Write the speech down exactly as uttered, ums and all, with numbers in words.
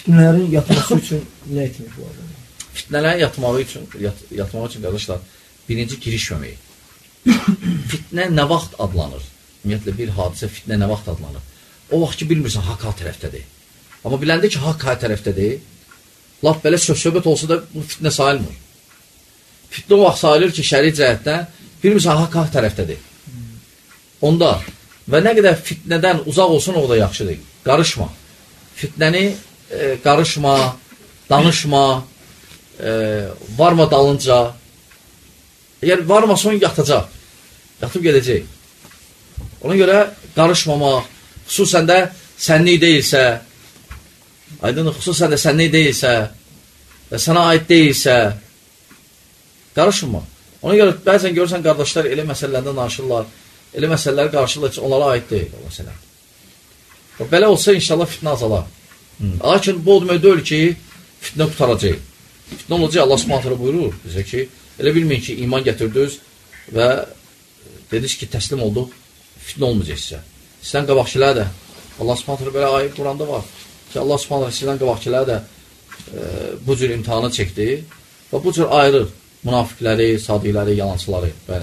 fitnələrin yatması üçün nə etmək lazım? Fitnələrin yatmağı üçün, yat, yatmağı üçün qardaşlar, birinci girişməmək. Fitnə nə vaxt adlanır? Ümumiyyətlə, bir hadisə fitnə nə vaxt adlanır? O vaxt ki, bilmirsən, haqq ha tərəfdədir. Amma biləndə ki, haqq ha tərəfdədir, laf belə söz-söhbət olsa da bu fitnə sayılmır. Fitnə o vaxt sayılır ki, şəri cəhətdən, bilmirsən, haqq ha tərəfdədir. Onda və nə qədər fitnədən uzaq olsun, o da yaxşıdır. Qarışma. Fitnəni e, qarışma, danışma, e, varma dalınca. Əgər varma son yatacaq, yatıb gedəcək. Ona görə qarışmamaq, xüsusən də sənlik deyilsə, aydın, xüsusən də sənlik deyilsə və sənə aid deyilsə, qarışma. Ona görə bəzən görürsən, qardaşlar elə məsələlərdən danışırlar, elə məsələləri qarşılar ki, onlara aid deyil o məsələ. Belə olsa, inşallah fitnə azalar. Lakin bu o demək deyil ki, fitnə qutaracaq. Fitnə olacaq, Allah Subhanahu buyurur bizə ki, elə bilməyin ki, iman gətirdiniz və dediniz ki, təslim olduq, fitnə olmayacaq sizə. Sizdən qabaqçılar da, Allah Subhanahu belə ayı Quranda var ki, Allah Subhanahu sizdən qabaqçılar da e, bu cür imtihanı çəkdi və bu cür ayırır münafiqləri, sadiqləri, yalancıları. Bəli.